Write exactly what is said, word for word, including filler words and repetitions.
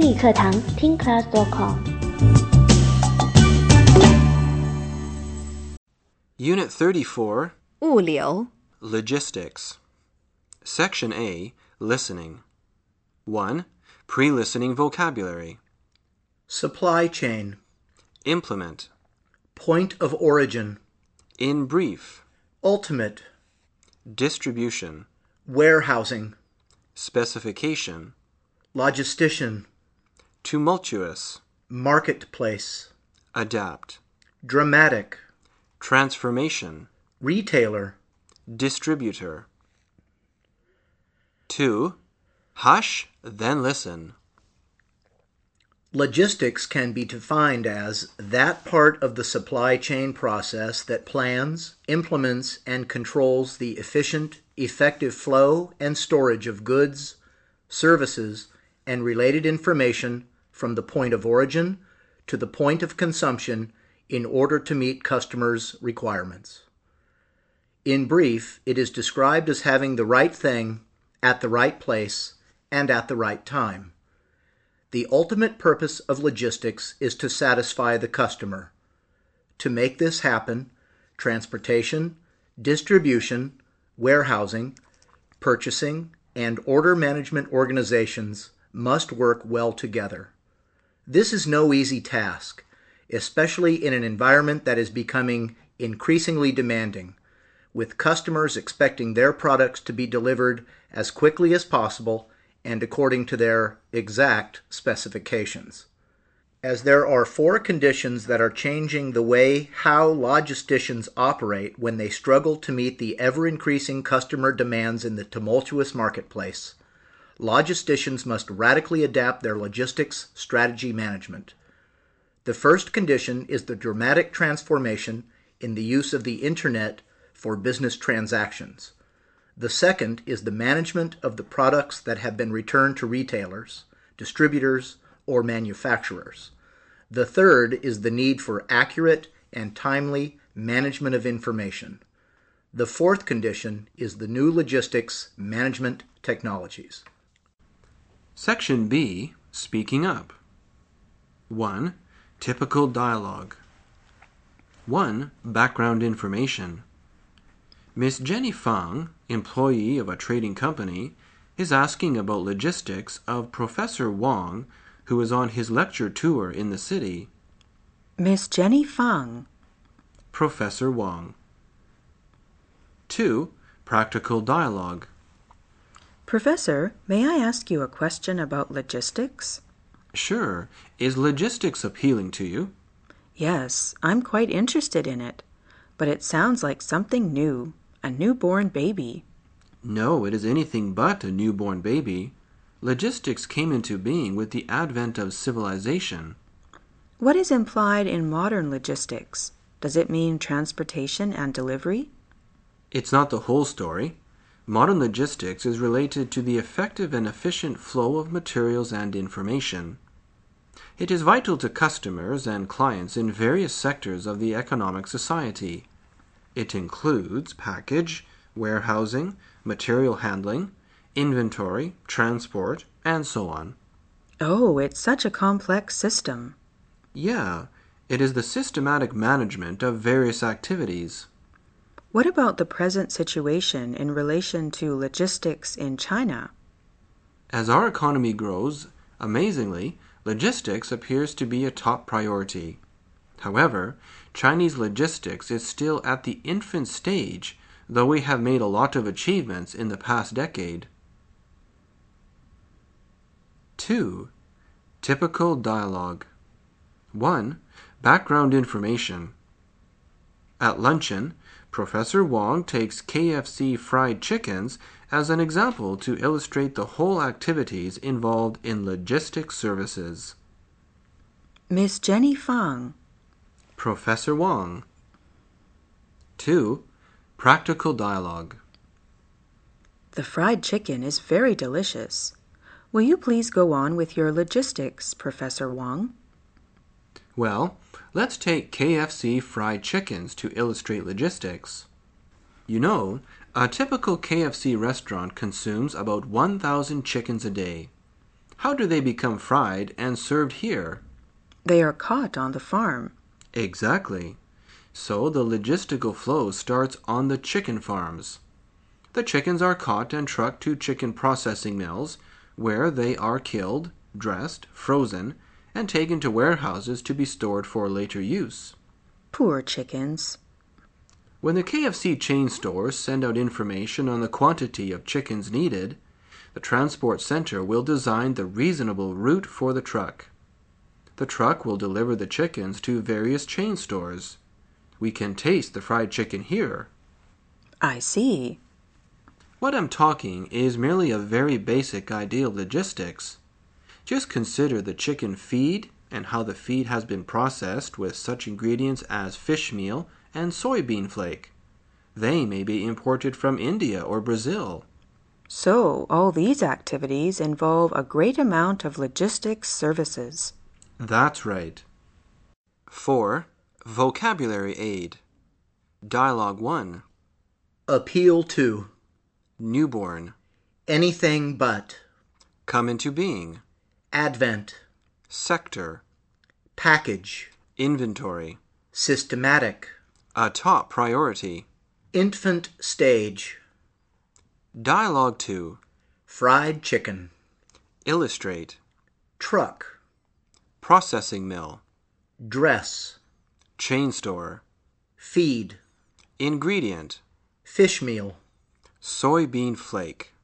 英语课堂听 class dot com。 Unit thirty-four, 物流 Logistics. Section A, Listening. one. Pre-listening vocabulary. Supply chain, Implement. point of origin, In brief. ultimate, Distribution. warehousing, Specification. logistician, Tumultuous. marketplace, Adapt. dramatic, Transformation. retailer, Distributor. two. Hush, then listen. Logistics can be defined as that part of the supply chain process that plans, implements, and controls the efficient, effective flow and storage of goods, services, and related information from the point of origin to the point of consumption in order to meet customers' requirements. In brief, it is described as having the right thing at the right place and at the right time. The ultimate purpose of logistics is to satisfy the customer. To make this happen, transportation, distribution, warehousing, purchasing, and order management organizations must work well together. This is no easy task, especially in an environment that is becoming increasingly demanding, with customers expecting their products to be delivered as quickly as possible and according to their exact specifications. As there are four conditions that are changing the way how logisticians operate when they struggle to meet the ever-increasing customer demands in the tumultuous marketplace, logisticians must radically adapt their logistics strategy management. The first condition is the dramatic transformation in the use of the Internet for business transactions. The second is the management of the products that have been returned to retailers, distributors, or manufacturers. The third is the need for accurate and timely management of information. The fourth condition is the new logistics management technologies. Section B, Speaking Up. one. Typical dialogue. one. Background information. Miss Jenny Fang, employee of a trading company, is asking about logistics of Professor Wang, who is on his lecture tour in the city. Miss Jenny Fang. Professor Wang. two. Practical dialogue. Professor, may I ask you a question about logistics? Sure. Is logistics appealing to you? Yes, I'm quite interested in it, but it sounds like something new, a newborn baby. No, it is anything but a newborn baby. Logistics came into being with the advent of civilization. What is implied in modern logistics? Does it mean transportation and delivery? It's not the whole story. Modern logistics is related to the effective and efficient flow of materials and information. It is vital to customers and clients in various sectors of the economic society. It includes package, warehousing, material handling, inventory, transport, and so on. Oh, it's such a complex system. Yeah, it is the systematic management of various activities. What about the present situation in relation to logistics in China? As our economy grows, amazingly, logistics appears to be a top priority. However, Chinese logistics is still at the infant stage, though we have made a lot of achievements in the past decade. two. Typical dialogue. one. Background information. At luncheon, Professor Wang takes K F C fried chickens as an example to illustrate the whole activities involved in logistics services. Miss Jenny Fang. Professor Wang. two. Practical dialogue. The fried chicken is very delicious. Will you please go on with your logistics, Professor Wang? Well, let's take K F C fried chickens to illustrate logistics. You know, a typical K F C restaurant consumes about one thousand chickens a day. How do they become fried and served here? They are caught on the farm. Exactly. So the logistical flow starts on the chicken farms. The chickens are caught and trucked to chicken processing mills, where they are killed, dressed, frozen, and taken to warehouses to be stored for later use. Poor chickens. When the K F C chain stores send out information on the quantity of chickens needed, the transport center will design the reasonable route for the truck. The truck will deliver the chickens to various chain stores. We can taste the fried chicken here. I see. What I'm talking is merely a very basic idea of logistics. Just consider the chicken feed and how the feed has been processed with such ingredients as fish meal and soybean flake. They may be imported from India or Brazil. So, all these activities involve a great amount of logistics services. That's right. four. Vocabulary aid. Dialogue one. Appeal to. Newborn. Anything but. Come into being. Advent. Sector. Package. Inventory. Systematic. A top priority. Infant stage. Dialogue two. Fried chicken. Illustrate. Truck. Processing mill. Dress. Chain store. Feed. Ingredient. Fish meal. Soybean flake.